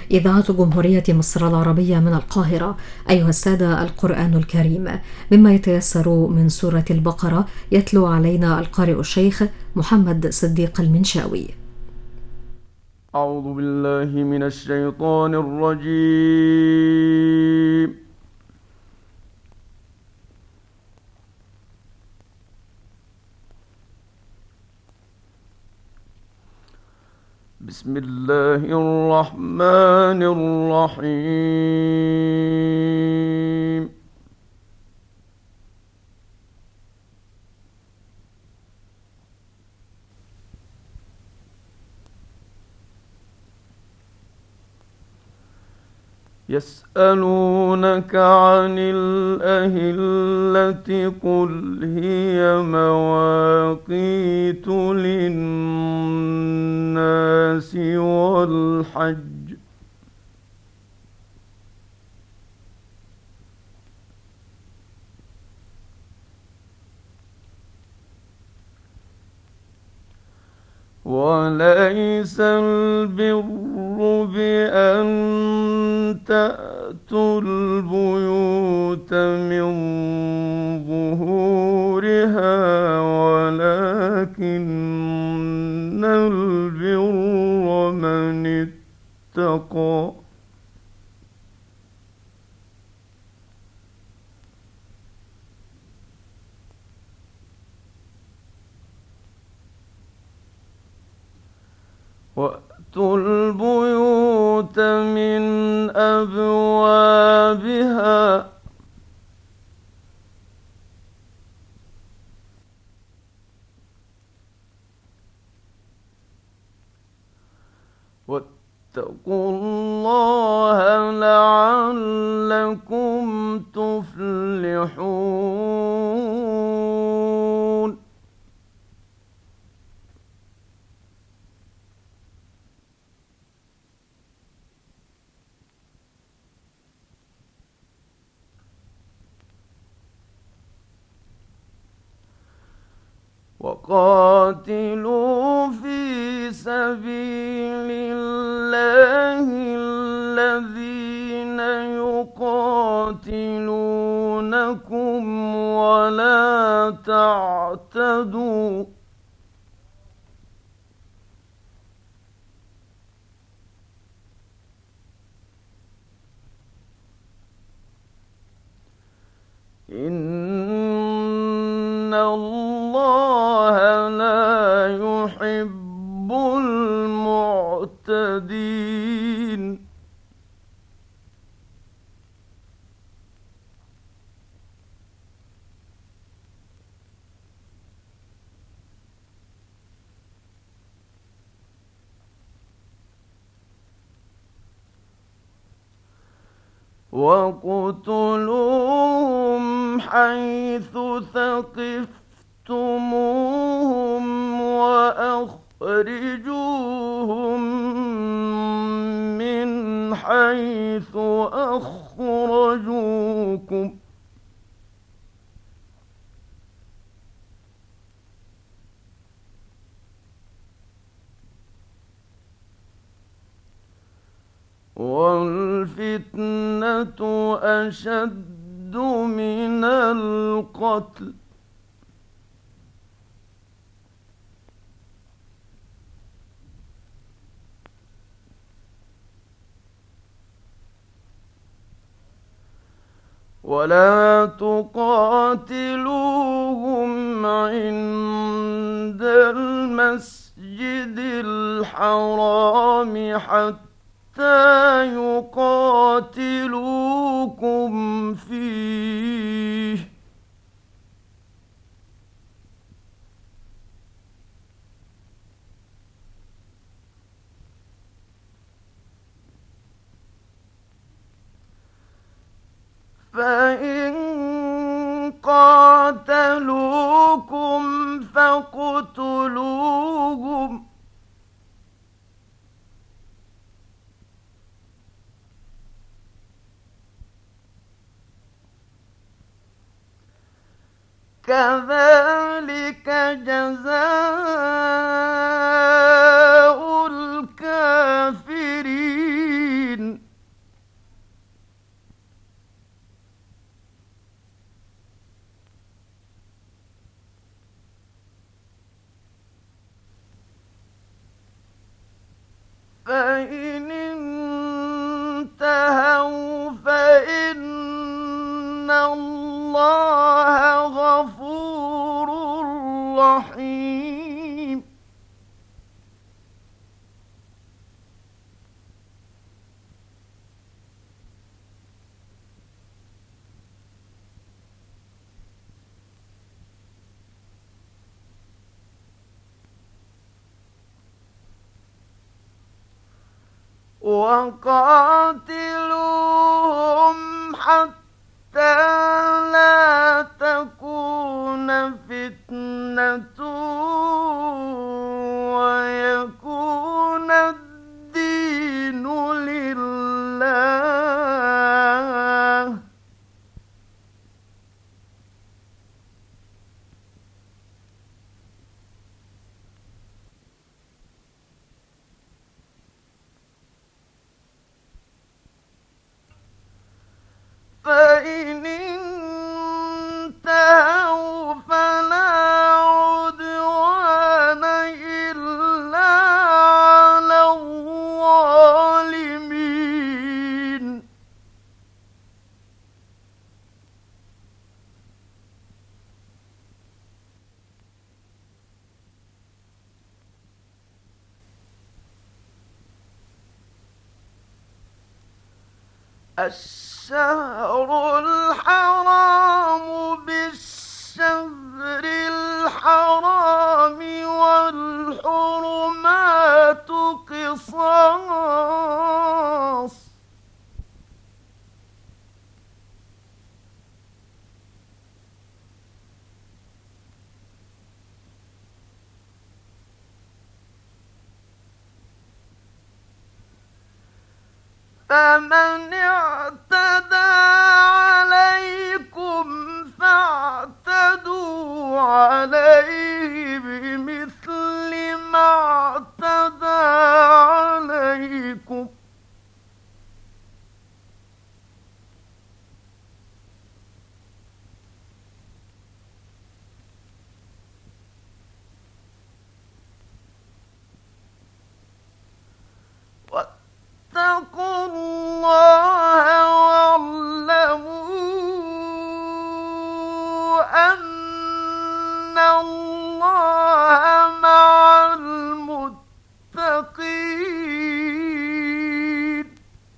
إذاعة جمهورية مصر العربية من القاهرة. أيها السادة، القرآن الكريم مما يتيسر من سورة البقرة يتلو علينا القارئ الشيخ محمد صديق المنشاوي. أعوذ بالله من الشيطان الرجيم. بسم الله الرحمن الرحيم. يسألونك عن الأهلة قل هي مواقيت للناس والحج وليس البر بأن تأتوا البيوت من ظهورها ولكن البر من اتقى وأتوا البيوت من أبوابها واتقوا الله لعلكم تفلحون. وقاتلوا في سبيل الله الذين يقاتلونكم ولا تعتدوا إن الله لا يحب المعتدين. وَاقْتُلُوهُمْ حَيْثُ ثَقِفْتُمُوهُمْ وَأَخْرِجُوهُم مِّنْ حَيْثُ أَخْرَجُوكُمْ وَالْفِتْنَةُ أَشَدُّ مِنَ الْقَتْلِ وَلَا تُقَاتِلُوهُمْ عِندَ الْمَسْجِدِ الْحَرَامِ حَتَّىٰ يقاتلوكم فيه فإن قاتلوكم فاقتلوهم كذلك جزاء الكافرين. فإن انتهوا فإن الله غفور رحيم. وقاتلوهم حتى لا تكون فتنة ويكون الدين لله. فإن انتهوا فلا عدوان إلا على الظالمين. الشهر الحرام بالشهر الحرام والحرمات قصاص. فمن اعتدى عليكم فاعتدوا عليه بمثل ما اعتدى عليكم. واتقوا الله واعلموا أن الله مع المتقين.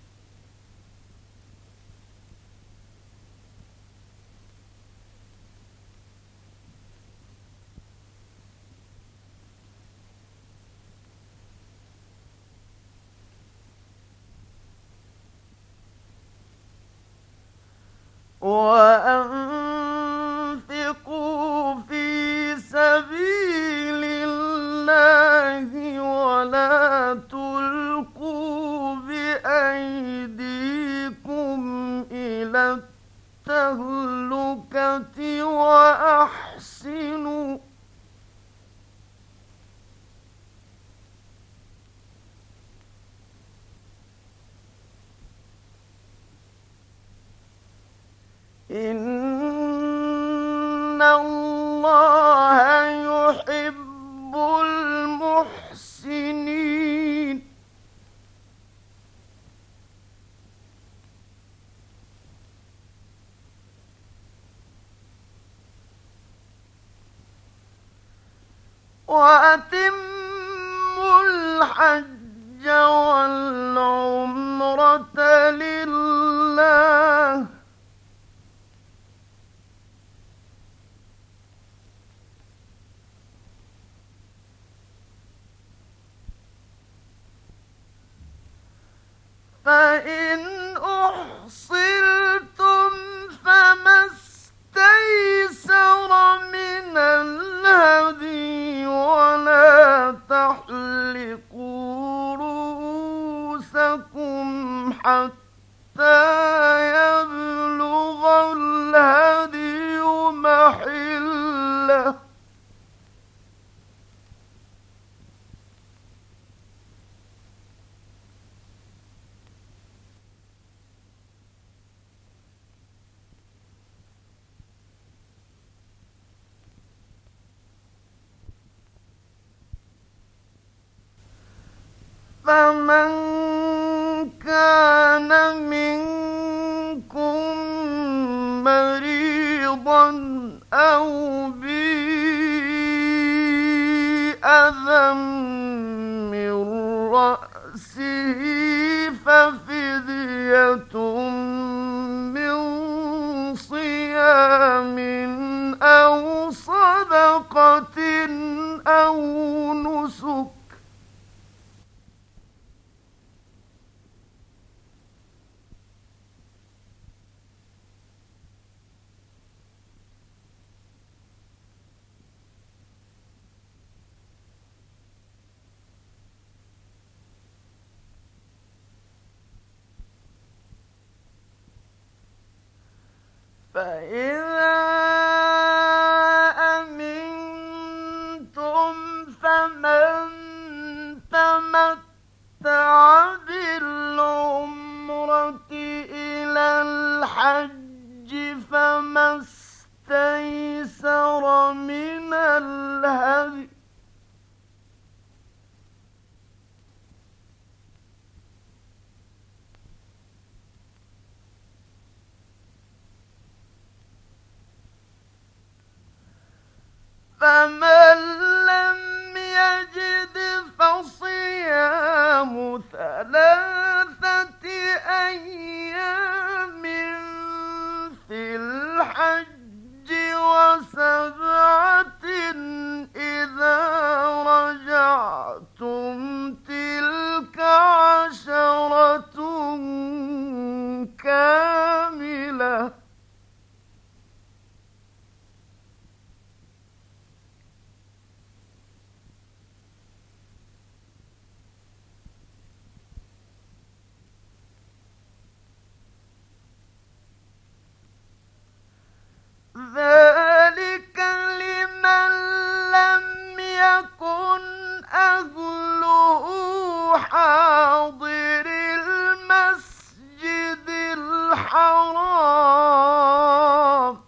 وأنفقوا في سبيل الله ولا تلقوا بأيديكم إلى التهلكة وأحسنوا إن الله يحب المحسنين. وأتموا الحج والعمرة لله. فإن أحصرتم فما استيسر من الهدي ولا تحلقوا رؤوسكم حتى يبلغ الهدي محله. فمن كان منكم مريضا أو به أذى من رأسه ففدية من صيام أو صدقة أو نسك. فإذا أمنتم فمن تمتع بالعمرة إلى الحج فما استيسر من الهدي فمن لم يجد فصيام 3 أيام في الحج و7 إذا رجعتم تلك 10 كاملة. ذلك لمن لم يكن أهله حاضر المسجد الحرام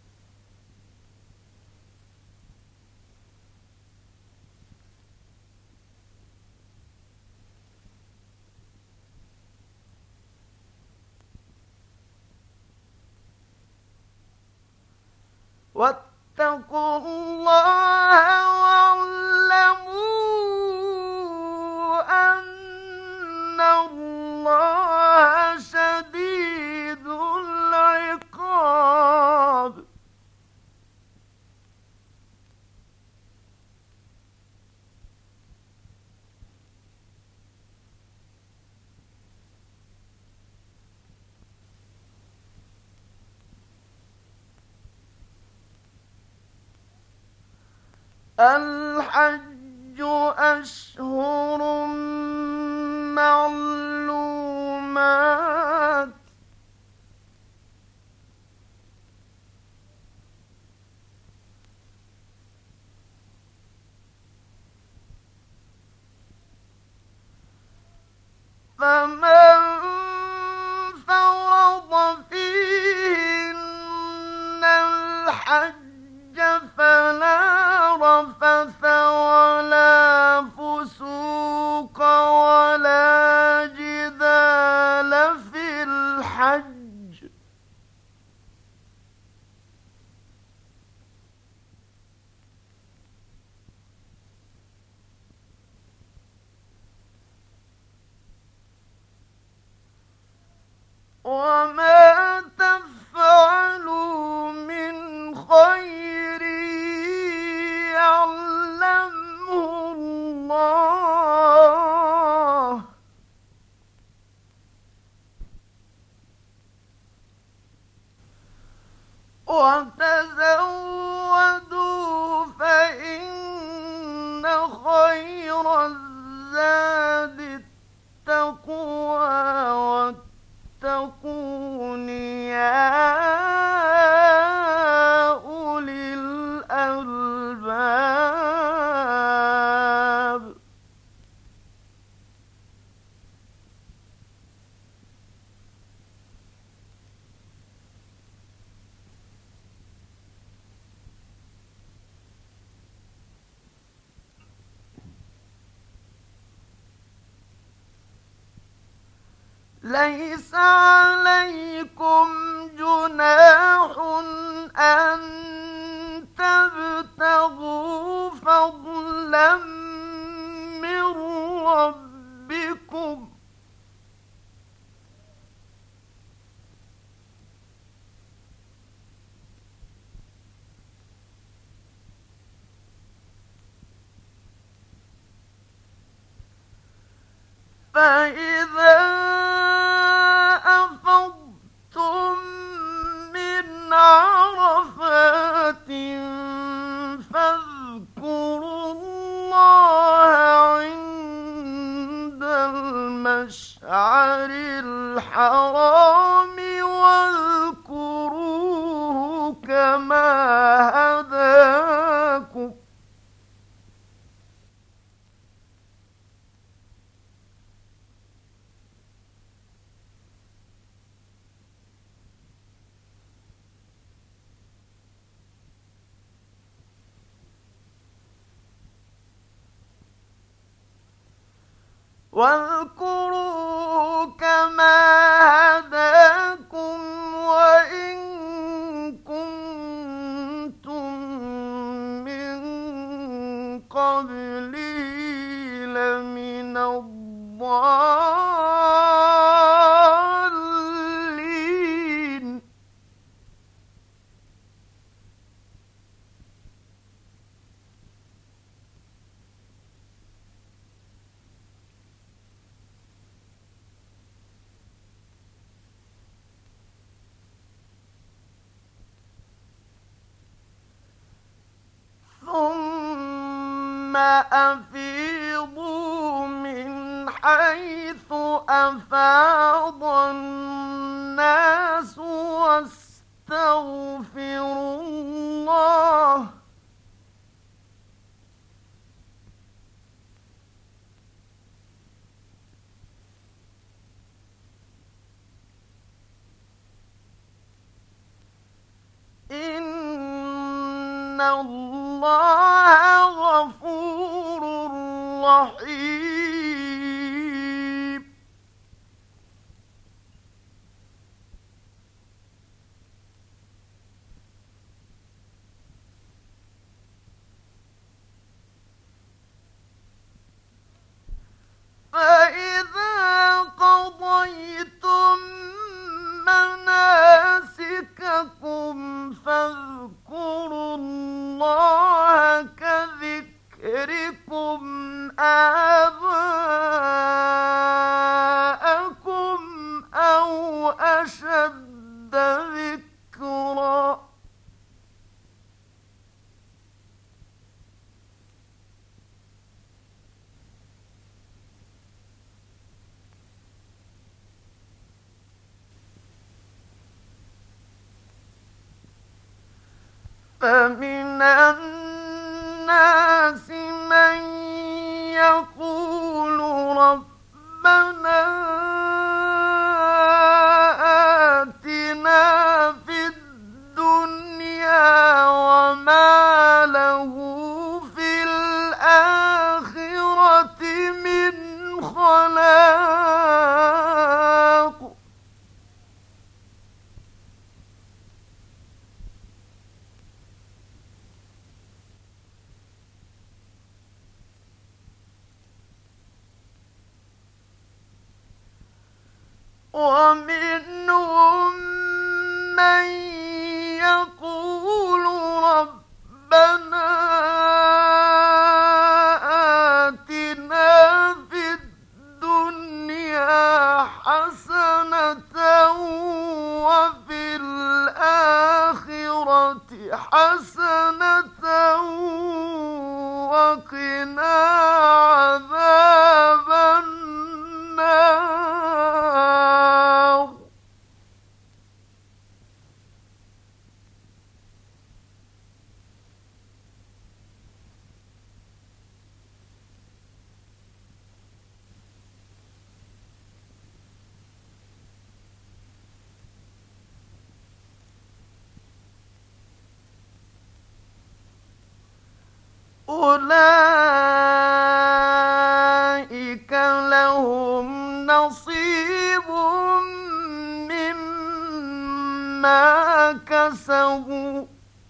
واتقوا الله واعلموا أن الله شديد العقاب. الحج أشهر معلومات فمن فرض فيهن الحج فلا رفث ولا فسوق ولا جدال في الحج وما تفعلوا من خير يعلمه الله وتزودوا فإن خير الزاد التقوى واتقون يا أولي الألباب. ليس عليكم جناح أن تبتغوا فضلا من ربكم فإذا أفضتم من عرفات فاذكروا الله عند المشعر الحرام واذكروه كما هداكم وإن كنتم من قبله لمن الضالين ثم أفيضوا من حيث أفاض الناس واستغفروا الله إن الله غفور رحيم فإذا قضيتم مناسككم فاذكروا الله كذكركم آباءكم أو أشد ذكرًا فمن الناس من يقول ربنا آتنا في الدنيا وما له في الآخرة من خلاق ومنهم من يقول ربنا آتنا في الدنيا حسنة وفي الآخرة حسنة وقنا عذاب النار أولئك لهم نصيب بما كسبوا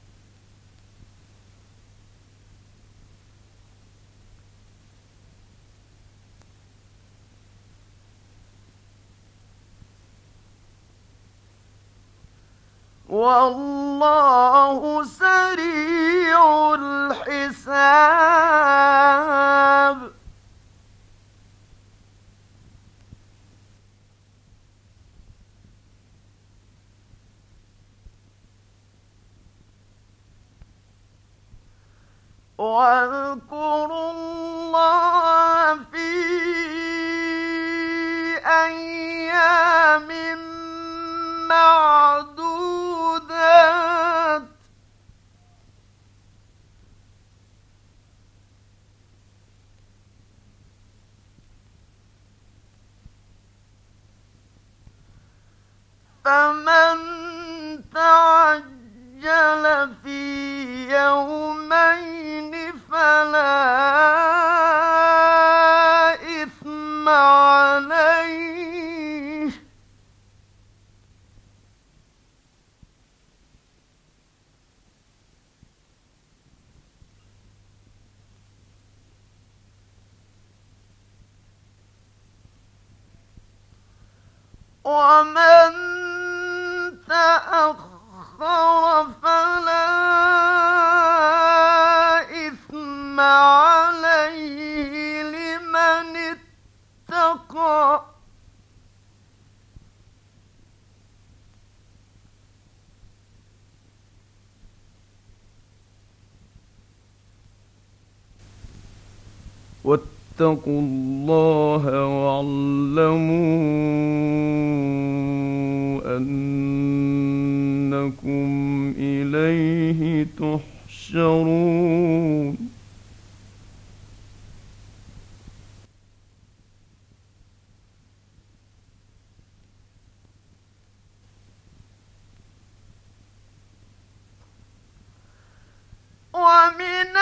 والله سريع الحساب واذكروا الله في أيام معدودات فمن تعجل في يومين فلا إثم عليه ومن تأخر فلا إثم عليه لمن اتقى واتقوا الله واعلموا أنكم إليه تحشرون ومن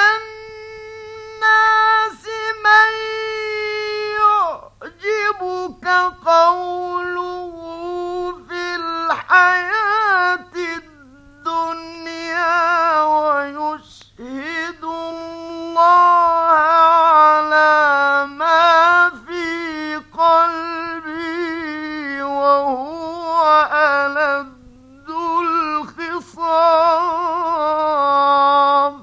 الناس من يعجبك قوله في الحياة الدنيا ويشهد الله على ما في قلبه وهو ألد الخصام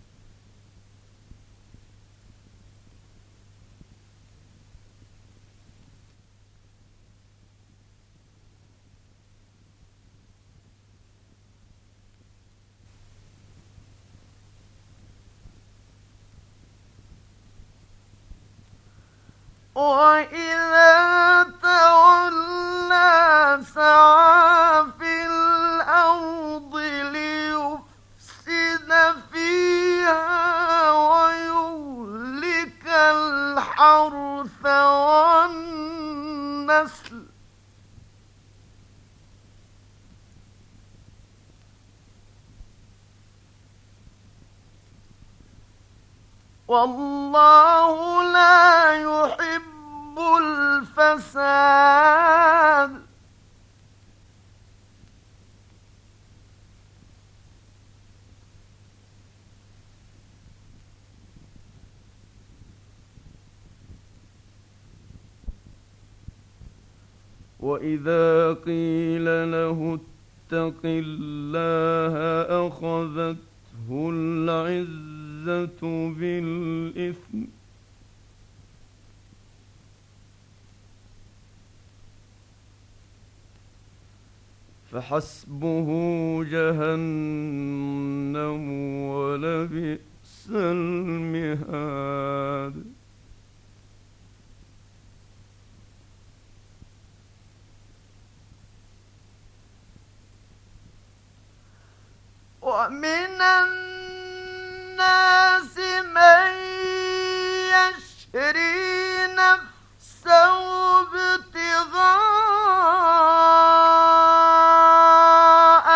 وإذا تولى سعى في الأرض ليفسد فيها ويهلك الحرث والنسل والله لا يحب الفساد وإذا قيل له اتق الله أخذته العزة بالإثم فحسبه جهنم ولبئس المهاد ومن الناس من يشري نفسه ابتغاء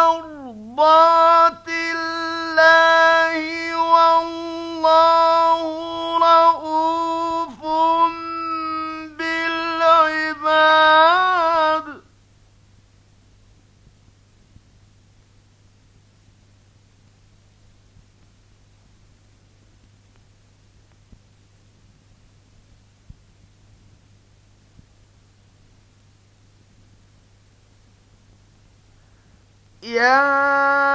مرضات الله والله رؤوف بالعباد يا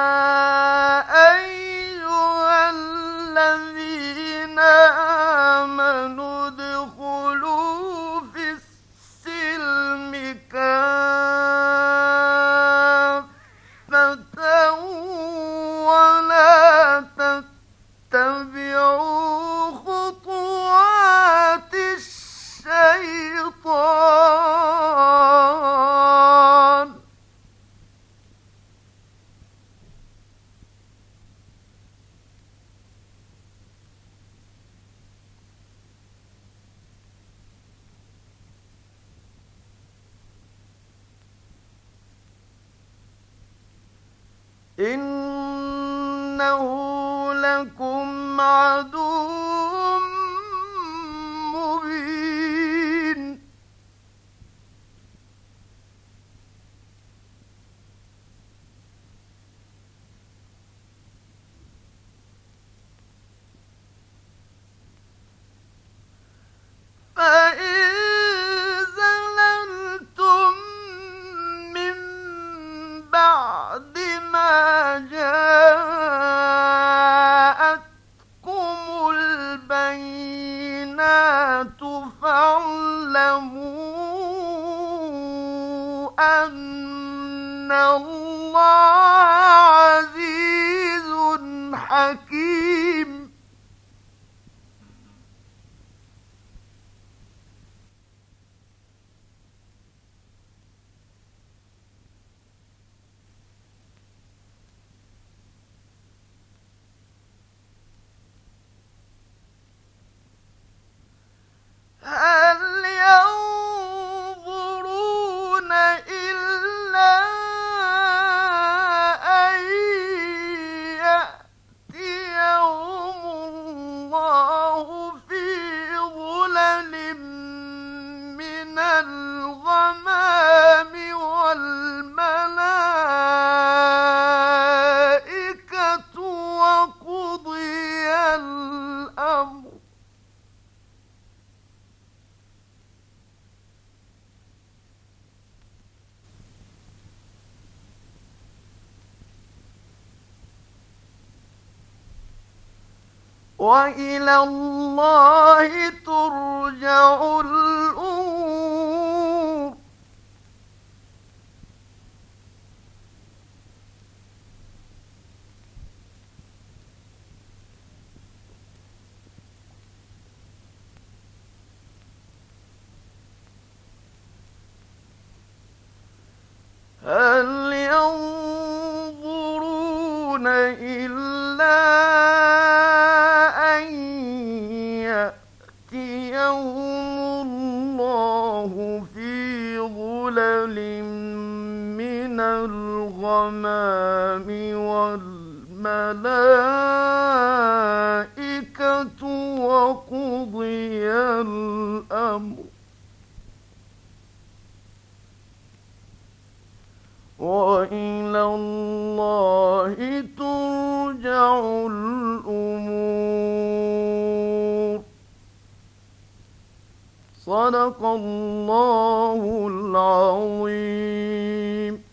أيها الذين آمنوا ادخلوا في السلم كافة ولا تتبعوا خطوات الشيطان إنه لكم عدو مبين فإن زللتم من بعد ما جاءتكم البينات فاعلموا أن الله عزيز حكيم هل ينظرون إلا أن يأتيهم الله في ظلل من الغمام والملائكة وقضي الأمر وإلى الله ترجع الأمور هل ينظرون إلا أن يأتيهم الله في ظلل من الغمام والملائكة وقضي الأمر وإلى الله ترجع الأمور صدق الله العظيم